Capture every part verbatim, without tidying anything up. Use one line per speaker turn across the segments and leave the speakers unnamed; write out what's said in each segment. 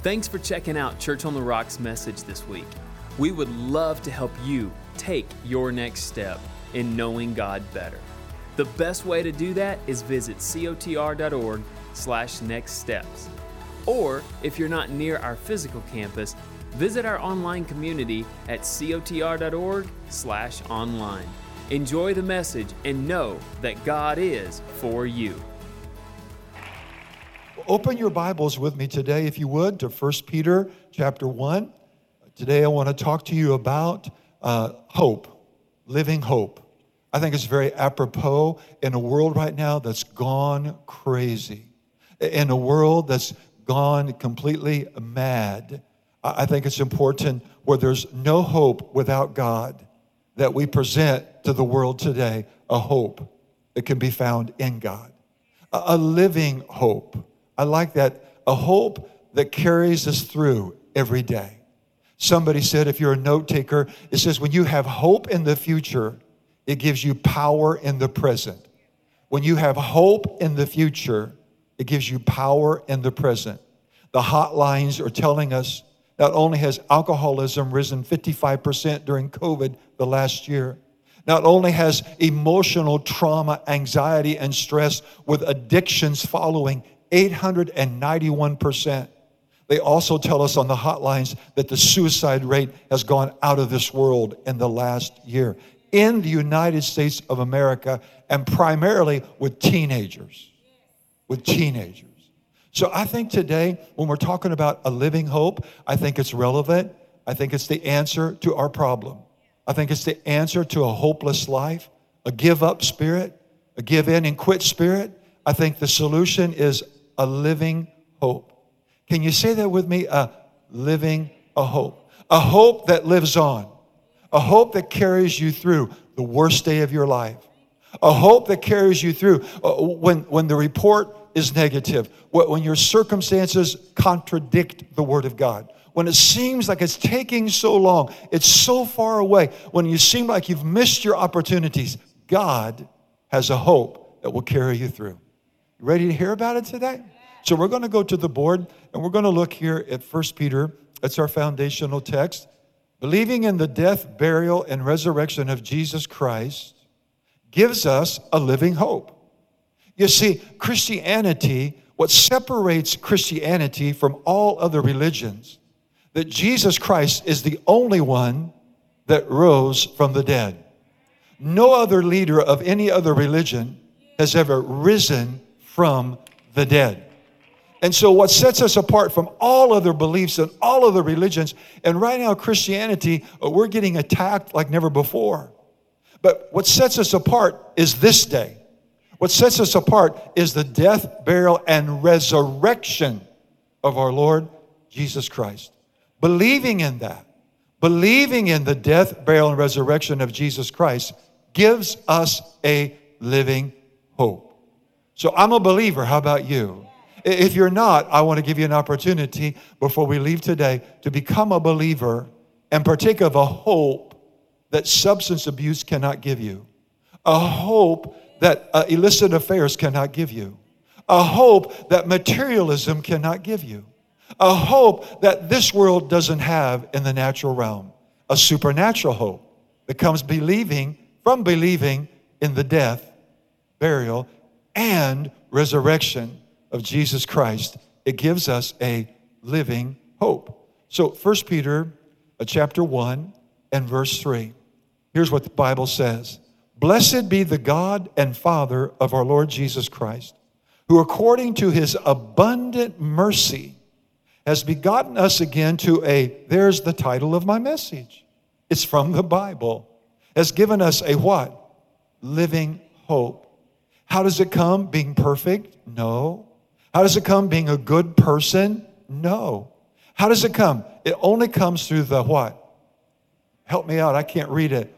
Thanks for checking out Church on the Rock's message this week. We would love to help you take your next step in knowing God better. The best way to do that is visit cotr.org slash next steps. Or if you're not near our physical campus, visit our online community at cotr.org slash online. Enjoy the message and know that God is for you.
Open your Bibles with me today, if you would, to First Peter chapter one. Today I want to talk to you about uh, hope, living hope. I think it's very apropos in a world right now that's gone crazy, in a world that's gone completely mad. I think it's important where there's no hope without God that we present to the world today a hope that can be found in God, a, a living hope. I like that, a hope that carries us through every day. Somebody said, if you're a note taker, it says when you have hope in the future, it gives you power in the present. When you have hope in the future, it gives you power in the present. The hotlines are telling us not only has alcoholism risen fifty-five percent during COVID the last year, not only has emotional trauma, anxiety, and stress with addictions following eight hundred ninety-one percent. They also tell us on the hotlines that the suicide rate has gone out of this world in the last year in the United States of America, and primarily with teenagers, with teenagers. So I think today, when we're talking about a living hope, I think it's relevant. I think it's the answer to our problem. I think it's the answer to a hopeless life, a give-up spirit, a give-in and quit spirit. I think the solution is a living hope. Can you say that with me? A living a hope. A hope that lives on. A hope that carries you through the worst day of your life. A hope that carries you through when, when the report is negative, when your circumstances contradict the Word of God, when it seems like it's taking so long, it's so far away, when you seem like you've missed your opportunities, God has a hope that will carry you through. You ready to hear about it today? So we're going to go to the board, and we're going to look here at First Peter. That's our foundational text. Believing in the death, burial, and resurrection of Jesus Christ gives us a living hope. You see, Christianity, what separates Christianity from all other religions, that Jesus Christ is the only one that rose from the dead. No other leader of any other religion has ever risen from the dead. And so what sets us apart from all other beliefs and all other religions, and right now Christianity, we're getting attacked like never before. But what sets us apart is this day. What sets us apart is the death, burial, and resurrection of our Lord Jesus Christ. Believing in that, believing in the death, burial, and resurrection of Jesus Christ gives us a living hope. So I'm a believer. How about you? If you're not, I want to give you an opportunity before we leave today to become a believer and partake of a hope that substance abuse cannot give you, a hope that uh, illicit affairs cannot give you, a hope that materialism cannot give you, a hope that this world doesn't have in the natural realm, a supernatural hope that comes believing from believing in the death, burial, and resurrection of Jesus Christ. It gives us a living hope. So First Peter uh, chapter one and verse three. Here's what the Bible says. Blessed be the God and Father of our Lord Jesus Christ, who according to his abundant mercy has begotten us again to a, there's the title of my message. It's from the Bible. Has given us a what? Living hope. How does it come? Being perfect? No. How does it come? Being a good person? No. How does it come? It only comes through the what? Help me out. I can't read it.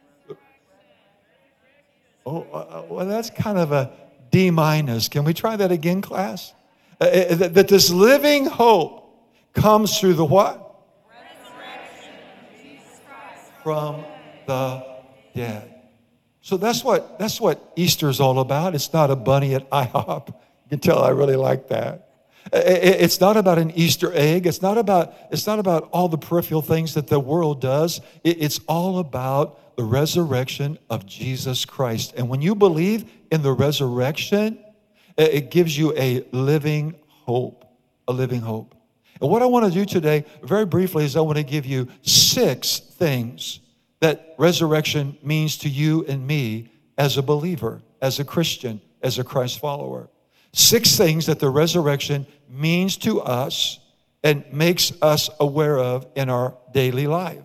Oh, uh, well, that's kind of a D minus. Can we try that again, class? Uh, uh, that, that this living hope comes through the what?
Resurrection of Jesus Christ
from the dead. So that's what that's what Easter's all about. It's not a bunny at IHOP. You can tell I really like that. It's not about an Easter egg. It's not about, it's not about all the peripheral things that the world does. It's all about the resurrection of Jesus Christ. And when you believe in the resurrection, it gives you a living hope, a living hope. And what I want to do today, very briefly, is I want to give you six things that resurrection means to you and me as a believer, as a Christian, as a Christ follower. Six things that the resurrection means to us and makes us aware of in our daily life.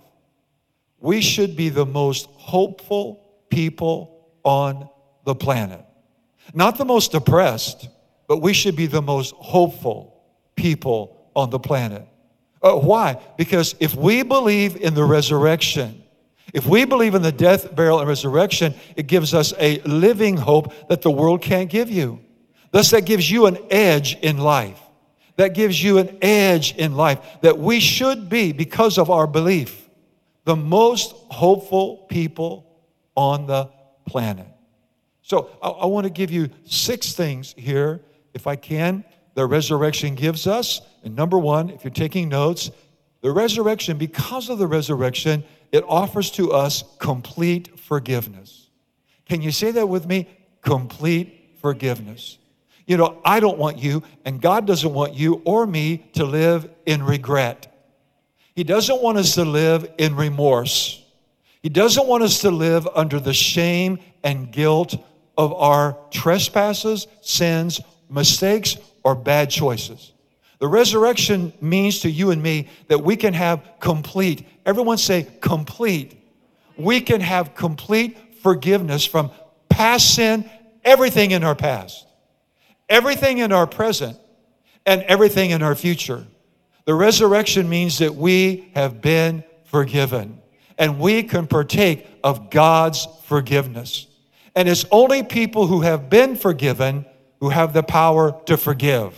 We should be the most hopeful people on the planet. Not the most depressed, but we should be the most hopeful people on the planet. Uh, why? Because if we believe in the resurrection, if we believe in the death, burial, and resurrection, it gives us a living hope that the world can't give you. Thus, that gives you an edge in life. That gives you an edge in life that we should be, because of our belief, the most hopeful people on the planet. So I, I want to give you six things here, if I can, the resurrection gives us. And number one, if you're taking notes, the resurrection, because of the resurrection, it offers to us complete forgiveness. Can you say that with me? Complete forgiveness. You know, I don't want you, and God doesn't want you or me to live in regret. He doesn't want us to live in remorse. He doesn't want us to live under the shame and guilt of our trespasses, sins, mistakes, or bad choices. The resurrection means to you and me that we can have complete, everyone say complete. We can have complete forgiveness from past sin, everything in our past, everything in our present, and everything in our future. The resurrection means that we have been forgiven, and we can partake of God's forgiveness. And it's only people who have been forgiven who have the power to forgive.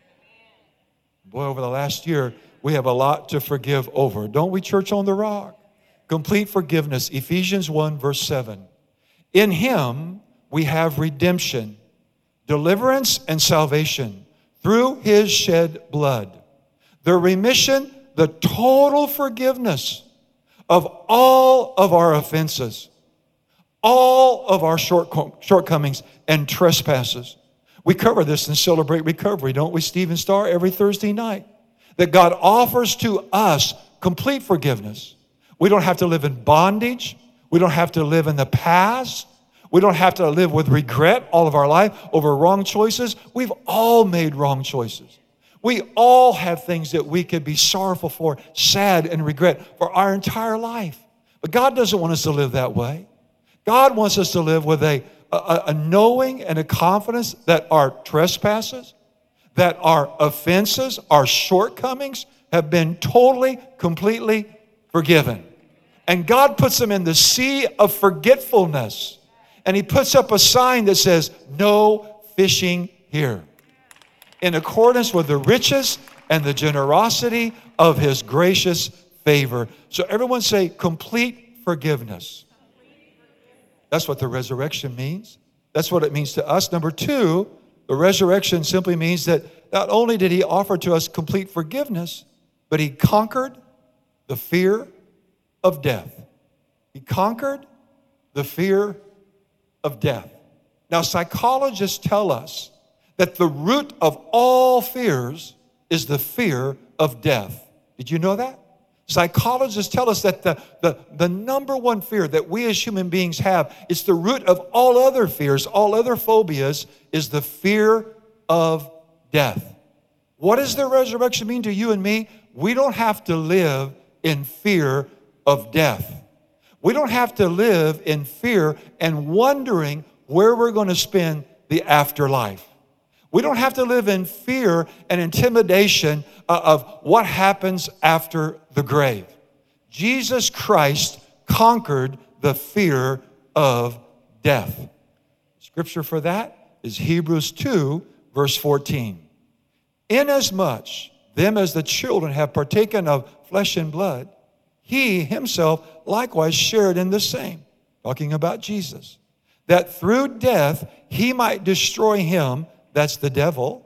Boy, over the last year, we have a lot to forgive over. Don't we, Church on the Rock? Complete forgiveness. Ephesians one, verse seven. In Him we have redemption, deliverance, and salvation through His shed blood. The remission, the total forgiveness of all of our offenses, all of our shortcomings and trespasses. We cover this in Celebrate Recovery, don't we, Stephen Starr, every Thursday night? That God offers to us complete forgiveness. We don't have to live in bondage. We don't have to live in the past. We don't have to live with regret all of our life over wrong choices. We've all made wrong choices. We all have things that we could be sorrowful for, sad, and regret for our entire life. But God doesn't want us to live that way. God wants us to live with a A, a knowing and a confidence that our trespasses, that our offenses, our shortcomings have been totally, completely forgiven. And God puts them in the sea of forgetfulness. And He puts up a sign that says, no fishing here. In accordance with the riches and the generosity of His gracious favor. So everyone say, complete forgiveness. That's what the resurrection means. That's what it means to us. Number two, the resurrection simply means that not only did He offer to us complete forgiveness, but He conquered the fear of death. He conquered the fear of death. Now, psychologists tell us that the root of all fears is the fear of death. Did you know that? Psychologists tell us that the, the, the number one fear that we as human beings have, it's the root of all other fears, all other phobias, is the fear of death. What does the resurrection mean to you and me? We don't have to live in fear of death. We don't have to live in fear and wondering where we're going to spend the afterlife. We don't have to live in fear and intimidation of what happens after the grave. Jesus Christ conquered the fear of death. Scripture for that is Hebrews two, verse fourteen. Inasmuch them as the children have partaken of flesh and blood, He Himself likewise shared in the same. Talking about Jesus. That through death He might destroy him, that's the devil,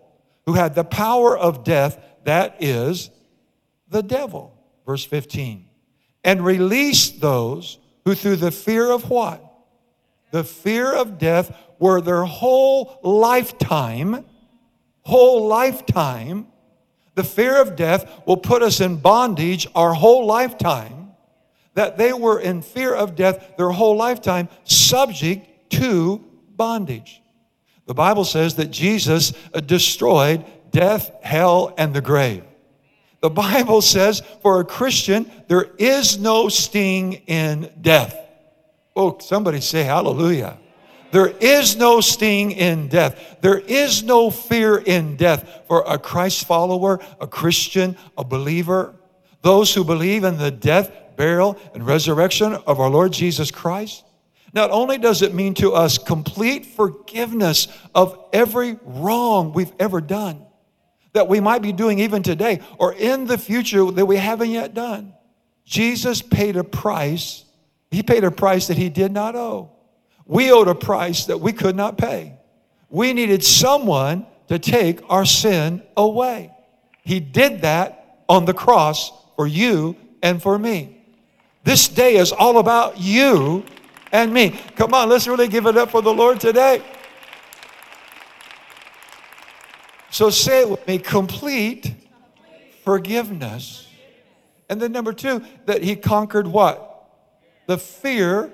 who had the power of death, that is the devil. Verse fifteen. And released those who through the fear of what? The fear of death were their whole lifetime, whole lifetime. The fear of death will put us in bondage our whole lifetime. That they were in fear of death their whole lifetime, subject to bondage. The Bible says that Jesus destroyed death, hell, and the grave. The Bible says for a Christian, there is no sting in death. Oh, somebody say hallelujah. There is no sting in death. There is no fear in death for a Christ follower, a Christian, a believer. Those who believe in the death, burial, and resurrection of our Lord Jesus Christ. Not only does it mean to us complete forgiveness of every wrong we've ever done, that we might be doing even today or in the future that we haven't yet done. Jesus paid a price. He paid a price that he did not owe. We owed a price that we could not pay. We needed someone to take our sin away. He did that on the cross for you and for me. This day is all about you and me. Come on, let's really give it up for the Lord today. So say it with me, complete forgiveness. And then number two, that he conquered what? The fear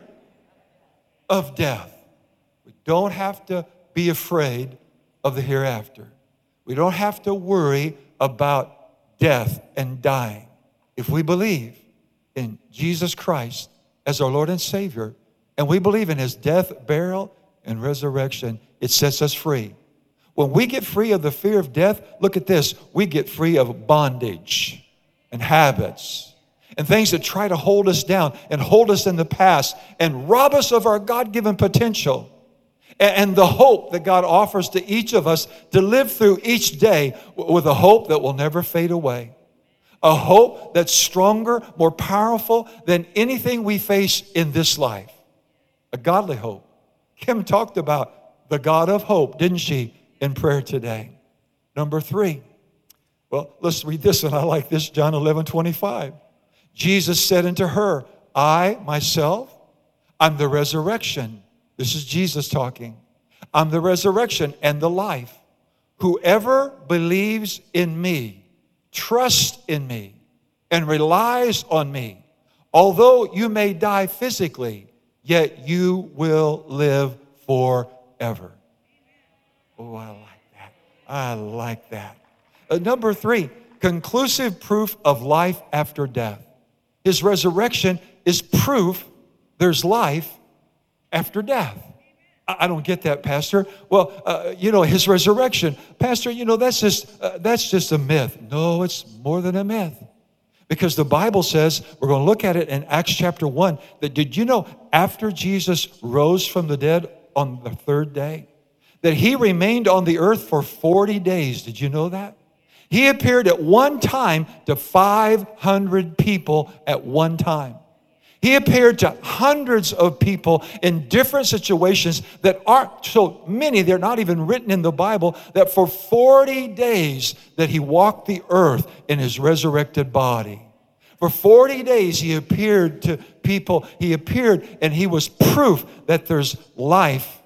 of death. We don't have to be afraid of the hereafter. We don't have to worry about death and dying. If we believe in Jesus Christ as our Lord and Savior, and we believe in his death, burial, and resurrection, it sets us free. When we get free of the fear of death, look at this, we get free of bondage and habits and things that try to hold us down and hold us in the past and rob us of our God-given potential and the hope that God offers to each of us to live through each day with a hope that will never fade away. A hope that's stronger, more powerful than anything we face in this life. A godly hope. Kim talked about the God of hope, didn't she, in prayer today? Number three. Well, let's read this one. I like this, John eleven twenty-five. Jesus said unto her, I, myself, I'm the resurrection. This is Jesus talking. I'm the resurrection and the life. Whoever believes in me, trusts in me, and relies on me, although you may die physically, yet you will live forever. Oh, I like that. I like that. Uh, number three, conclusive proof of life after death. His resurrection is proof there's life after death. I, I don't get that, Pastor. Well, uh, you know, his resurrection, Pastor, you know, that's just uh, that's just a myth. No, it's more than a myth. Because the Bible says, we're going to look at it in Acts chapter one, that did you know after Jesus rose from the dead on the third day, that he remained on the earth for forty days. Did you know that? He appeared at one time to five hundred people at one time. He appeared to hundreds of people in different situations that aren't so many, they're not even written in the Bible, that for forty days that he walked the earth in his resurrected body. For forty days he appeared to people. He appeared and he was proof that there's life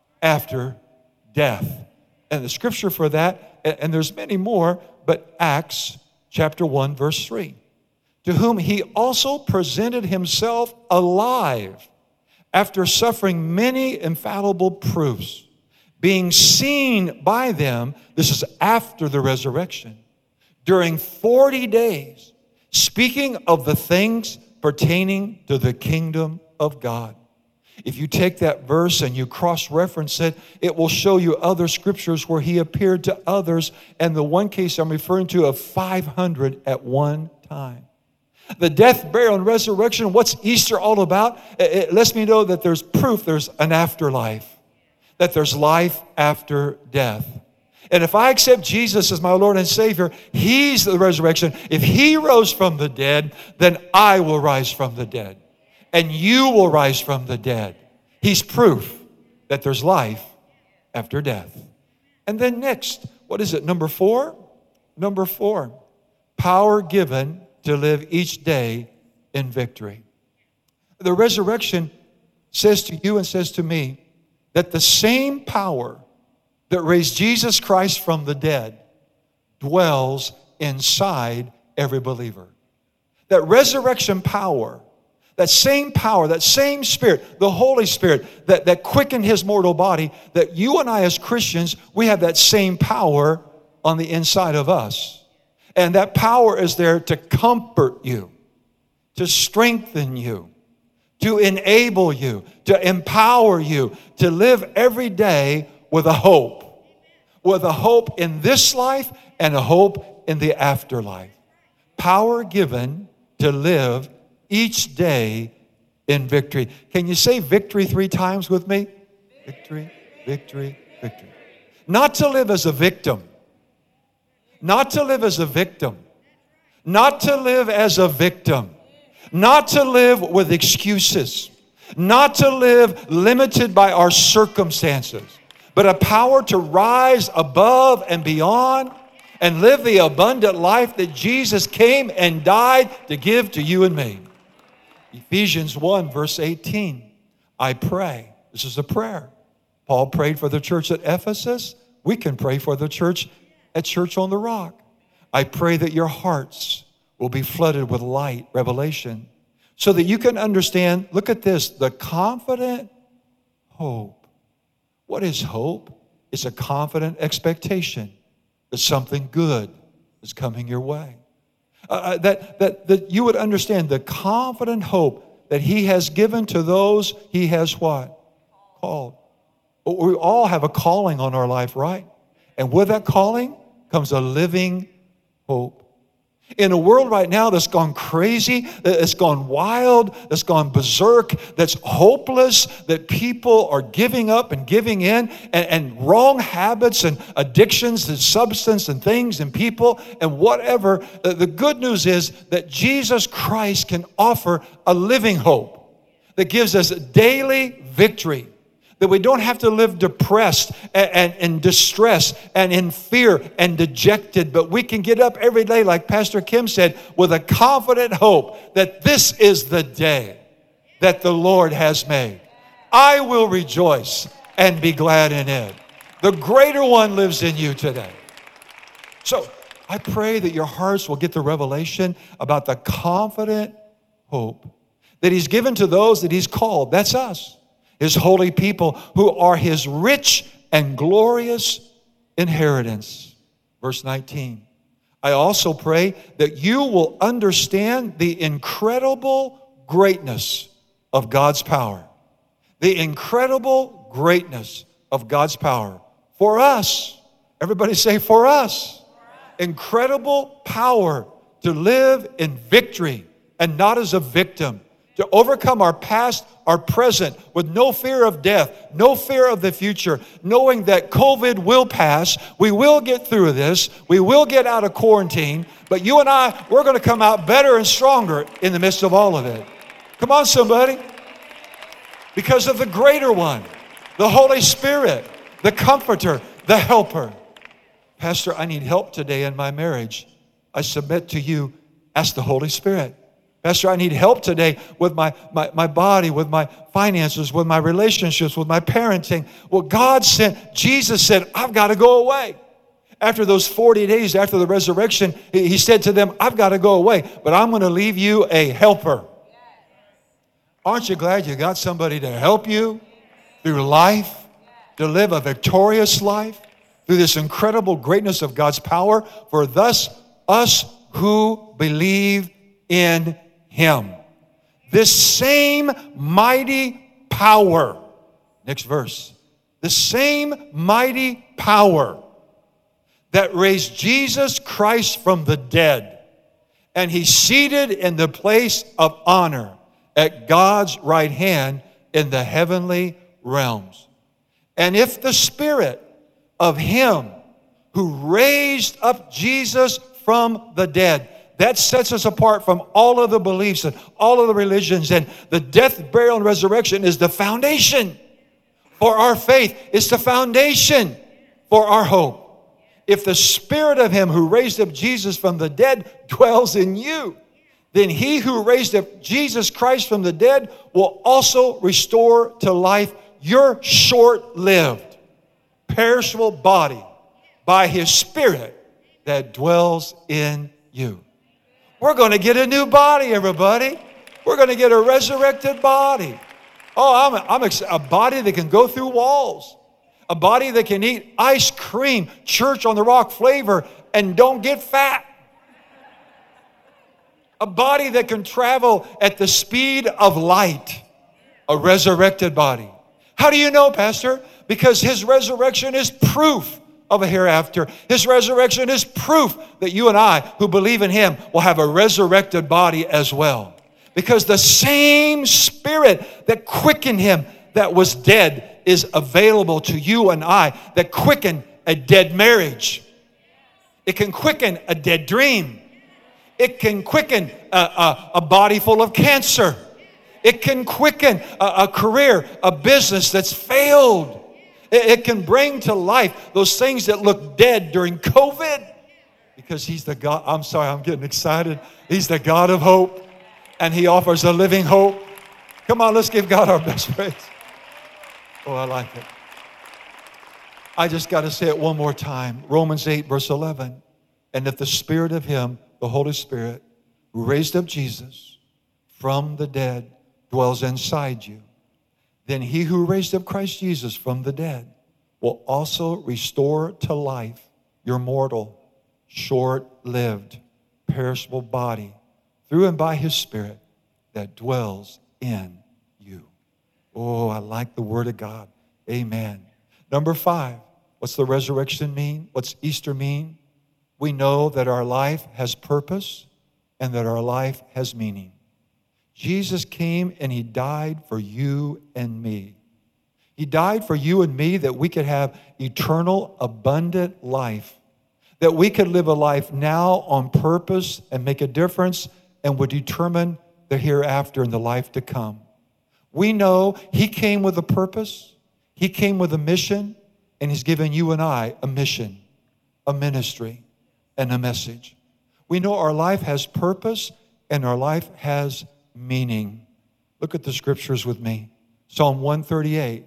after death. And the scripture for that, and there's many more, but Acts chapter one, verse three. To whom he also presented himself alive after suffering many infallible proofs, being seen by them, this is after the resurrection, during forty days, speaking of the things pertaining to the kingdom of God. If you take that verse and you cross-reference it, it will show you other scriptures where he appeared to others, and the one case I'm referring to of five hundred at one time. The death, burial, and resurrection, what's Easter all about? It lets me know that there's proof there's an afterlife, that there's life after death. And if I accept Jesus as my Lord and Savior, he's the resurrection. If he rose from the dead, then I will rise from the dead. And you will rise from the dead. He's proof that there's life after death. And then next, What is it? Number four? Number four. Power given to live each day in victory. The resurrection says to you and says to me that the same power that raised Jesus Christ from the dead dwells inside every believer. That resurrection power, that same power, that same Spirit, the Holy Spirit that, that quickened His mortal body, that you and I as Christians, we have that same power on the inside of us. And that power is there to comfort you, to strengthen you, to enable you, to empower you, to live every day with a hope. With a hope in this life and a hope in the afterlife. Power given to live each day in victory. Can you say victory three times with me? Victory, victory, victory. Not to live as a victim. Not to live as a victim. Not to live as a victim. Not to live with excuses. Not to live limited by our circumstances. But a power to rise above and beyond and live the abundant life that Jesus came and died to give to you and me. Ephesians one, verse eighteen. I pray. This is a prayer. Paul prayed for the church at Ephesus. We can pray for the church at Church on the Rock. I pray that your hearts will be flooded with light, revelation, so that you can understand, look at this, the confident hope. What is hope? It's a confident expectation that something good is coming your way. Uh, that, that, that you would understand the confident hope that He has given to those He has what? Called. We all have a calling on our life, right? And with that calling comes a living hope. In a world right now that's gone crazy, that's gone wild, that's gone berserk, that's hopeless, that people are giving up and giving in, and, and wrong habits and addictions to substance and things and people and whatever, the good news is that Jesus Christ can offer a living hope that gives us daily victory. That we don't have to live depressed and, and in distress and in fear and dejected, but we can get up every day, like Pastor Kim said, with a confident hope that this is the day that the Lord has made. I will rejoice and be glad in it. The greater one lives in you today. So I pray that your hearts will get the revelation about the confident hope that He's given to those that He's called. That's us. His holy people who are His rich and glorious inheritance. Verse nineteen. I also pray that you will understand the incredible greatness of God's power. The incredible greatness of God's power. For us. Everybody say, for us. Incredible power to live in victory and not as a victim. To overcome our past, our present, with no fear of death, no fear of the future, knowing that COVID will pass, we will get through this, we will get out of quarantine, but you and I, we're going to come out better and stronger in the midst of all of it. Come on, somebody. Because of the greater one, the Holy Spirit, the Comforter, the Helper. Pastor, I need help today in my marriage. I submit to you, ask the Holy Spirit. Pastor, I need help today with my, my, my body, with my finances, with my relationships, with my parenting. Well, God sent, Jesus said, I've got to go away. After those forty days after the resurrection, he, he said to them, I've got to go away, but I'm going to leave you a helper. Aren't you glad you got somebody to help you through life, to live a victorious life, through this incredible greatness of God's power, for thus us who believe in Him. This same mighty power, next verse, the same mighty power that raised Jesus Christ from the dead, and He's seated in the place of honor at God's right hand in the heavenly realms. And if the Spirit of Him who raised up Jesus from the dead, that sets us apart from all of the beliefs and all of the religions. And the death, burial, and resurrection is the foundation for our faith. It's the foundation for our hope. If the Spirit of him who raised up Jesus from the dead dwells in you, then he who raised up Jesus Christ from the dead will also restore to life your short-lived, perishable body by his Spirit that dwells in you. We're going to get a new body, everybody. We're going to get a resurrected body. Oh, I'm, I'm ex- a body that can go through walls. A body that can eat ice cream, Church on the Rock flavor, and don't get fat. A body that can travel at the speed of light. A resurrected body. How do you know, Pastor? Because his resurrection is proof of a hereafter. His resurrection is proof that you and I who believe in him will have a resurrected body as well. Because the same Spirit that quickened him that was dead is available to you and I, that quickened a dead marriage. It can quicken a dead dream. It can quicken a, a, a body full of cancer. It can quicken a, a career, a business that's failed. It, it can bring to life those things that look dead during COVID. Because he's the God, I'm sorry, I'm getting excited. He's the God of hope. And he offers a living hope. Come on, let's give God our best praise. Oh, I like it. I just got to say it one more time. Romans eight, verse eleven. And if the Spirit of him, the Holy Spirit, who raised up Jesus from the dead, dwells inside you, then he who raised up Christ Jesus from the dead will also restore to life your mortal, short-lived, perishable body through and by his Spirit that dwells in you. Oh, I like the Word of God. Amen. Number five, what's the resurrection mean? What's Easter mean? We know that our life has purpose and that our life has meaning. Jesus came and he died for you and me. He died for you and me that we could have eternal, abundant life, that we could live a life now on purpose and make a difference and would determine the hereafter and the life to come. We know he came with a purpose, he came with a mission, and he's given you and I a mission, a ministry, and a message. We know our life has purpose and our life has meaning. Look at the scriptures with me. Psalm one thirty-eight,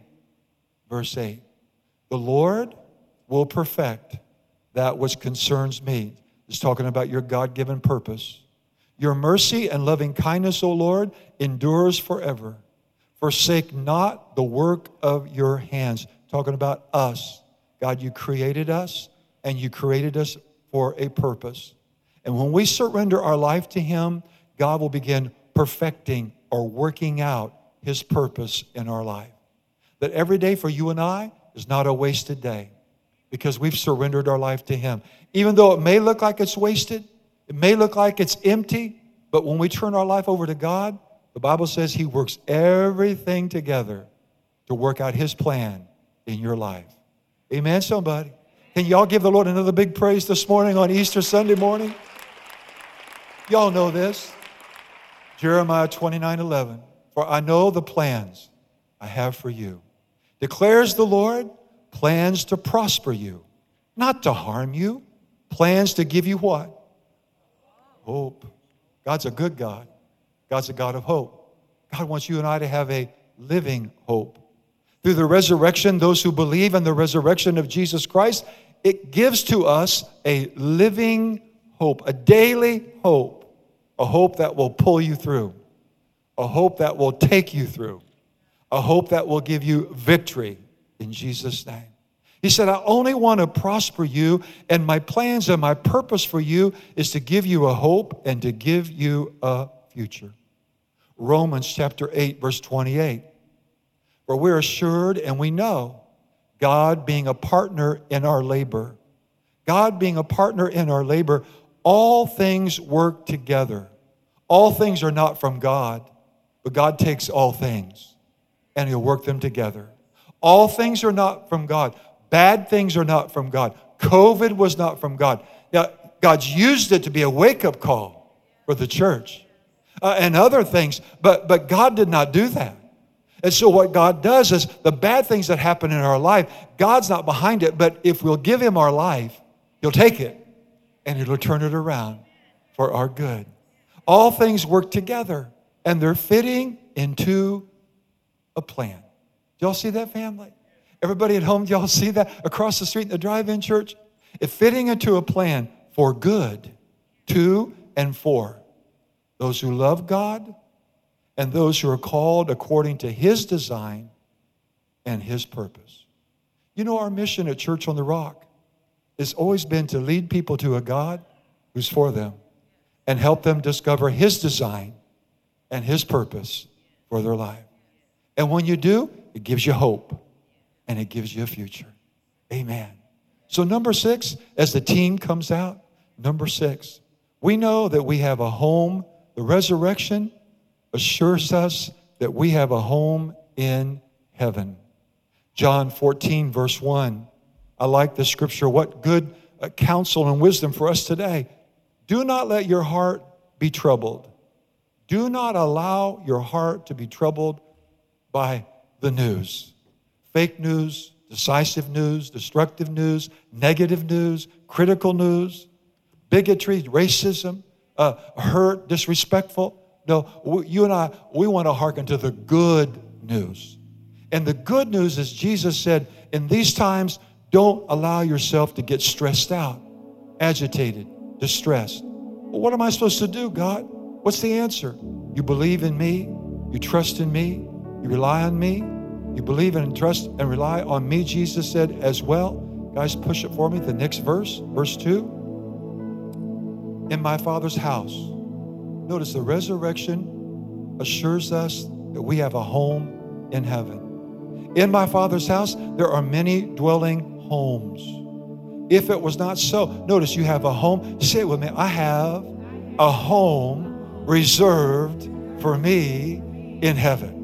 verse eight. The Lord will perfect that which concerns me. It's talking about your God-given purpose. Your mercy and loving kindness, O Lord, endures forever. Forsake not the work of your hands. Talking about us. God, you created us, and you created us for a purpose. And when we surrender our life to him, God will begin perfecting or working out his purpose in our life. That every day for you and I is not a wasted day because we've surrendered our life to him. Even though it may look like it's wasted, it may look like it's empty, but when we turn our life over to God, the Bible says he works everything together to work out his plan in your life. Amen, somebody? Can y'all give the Lord another big praise this morning on Easter Sunday morning? Y'all know this. Jeremiah twenty-nine eleven. For I know the plans I have for you, declares the Lord, plans to prosper you, not to harm you, plans to give you what? Hope. God's a good God. God's a God of hope. God wants you and I to have a living hope. Through the resurrection, those who believe in the resurrection of Jesus Christ, it gives to us a living hope, a daily hope, a hope that will pull you through, a hope that will take you through, a hope that will give you victory in Jesus' name. He said, I only want to prosper you, and my plans and my purpose for you is to give you a hope and to give you a future. Romans chapter eight, verse twenty-eight. For we're assured and we know God being a partner in our labor. God being a partner in our labor, all things work together. All things are not from God, but God takes all things and he'll work them together. All things are not from God. Bad things are not from God. COVID was not from God. Now, God's used it to be a wake-up call for the church uh, and other things, but, but God did not do that. And so what God does is the bad things that happen in our life, God's not behind it, but if we'll give him our life, He'll take it and He'll turn it around for our good. All things work together and they're fitting into a plan. Do y'all see that, family? Everybody at home, do y'all see that? Across the street in the drive-in church? It's fitting into a plan for good, to and for those who love God and those who are called according to His design and His purpose. You know, our mission at Church on the Rock has always been to lead people to a God who's for them and help them discover His design and His purpose for their life. And when you do, it gives you hope and it gives you a future. Amen. So number six, as the team comes out, number six, we know that we have a home. The resurrection assures us that we have a home in heaven. John fourteen, verse one. I like the scripture. What good uh, counsel and wisdom for us today. Do not let your heart be troubled. Do not allow your heart to be troubled by the news. Fake news, decisive news, destructive news, negative news, critical news, bigotry, racism, uh, hurt, disrespectful. No, we, you and I, we want to hearken to the good news. And the good news is Jesus said, in these times, don't allow yourself to get stressed out, agitated, distressed. Well, what am I supposed to do, God? What's the answer? You believe in me, you trust in me, you rely on me, you believe and trust and rely on me, Jesus said as well. Guys, push it for me, the next verse, verse two. In my Father's house. Notice the resurrection assures us that we have a home in heaven. In my Father's house, there are many dwelling homes. If it was not so, notice you have a home. Say it with me. I have a home reserved for me in heaven.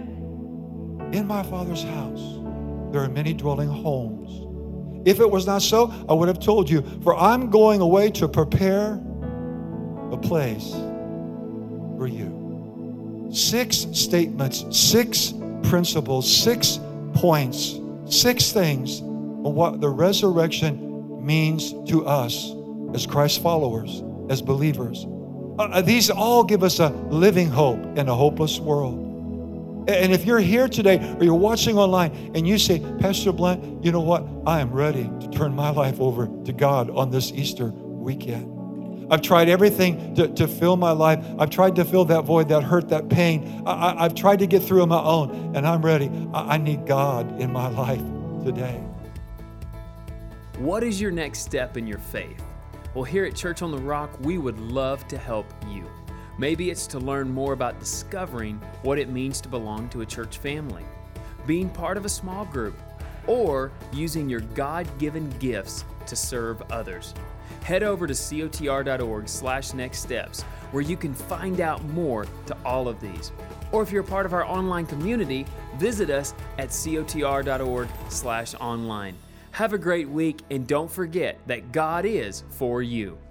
In my Father's house, there are many dwelling homes. If it was not so, I would have told you, for I'm going away to prepare a place for you. Six statements, six principles, six points, six things on what the resurrection means to us as Christ followers, as believers. Uh, these all give us a living hope in a hopeless world. And if you're here today or you're watching online and you say, Pastor Blunt, you know what? I am ready to turn my life over to God on this Easter weekend. I've tried everything to, to fill my life. I've tried to fill that void, that hurt, that pain. I, I, I've tried to get through on my own, and I'm ready. I, I need God in my life today.
What is your next step in your faith? Well, here at Church on the Rock, we would love to help you. Maybe it's to learn more about discovering what it means to belong to a church family, being part of a small group, or using your God-given gifts to serve others. Head over to cotr.org slash next steps where you can find out more to all of these. Or if you're a part of our online community, visit us at cotr.org slash online. Have a great week, and don't forget that God is for you.